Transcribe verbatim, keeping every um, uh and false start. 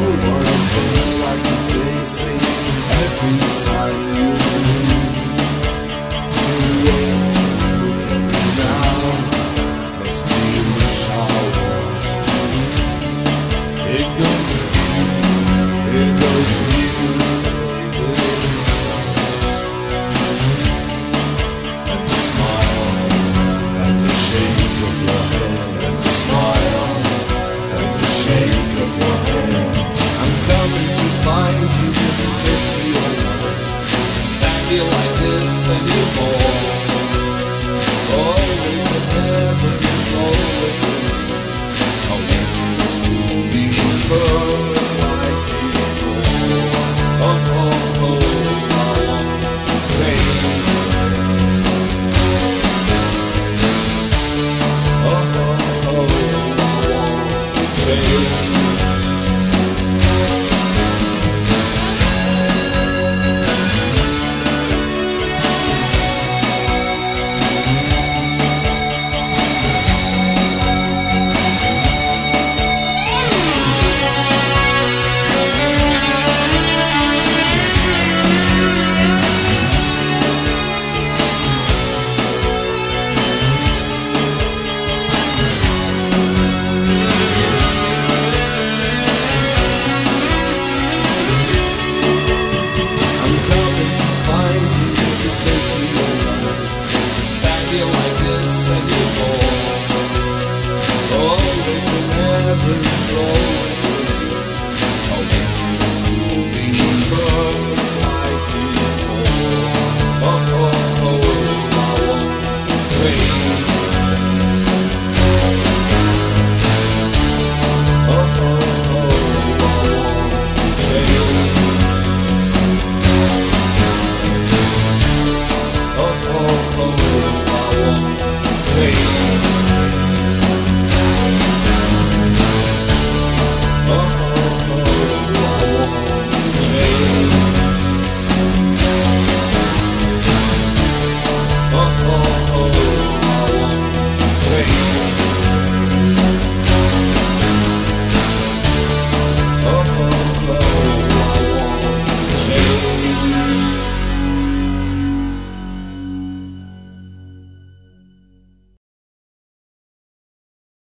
what I'm feeling like today. See, every time you move, the way that you look at me now makes me wish I was. It goes deep, it goes deep in the this. And the smile, and the shake of your head, and the smile, and the shake of your head. I'm coming to find you with a tipsy old. Stand here like this anymore. Always in heaven, it's always in me. I want you to be perfect like before. Oh no, oh, I want to change. Oh no, oh, I want to change.